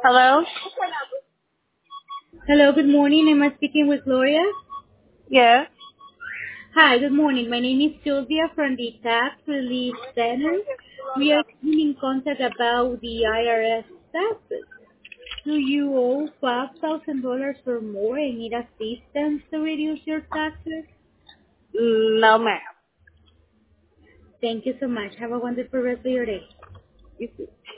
Hello? Hello, good morning. Am I speaking with Gloria? Yes. Hi, good morning. My name is Sylvia from the Tax Relief Center. We are in contact about the IRS taxes. Do you owe $5,000 or more and need assistance to reduce your taxes? No, ma'am. Thank you so much. Have a wonderful rest of your day. You too.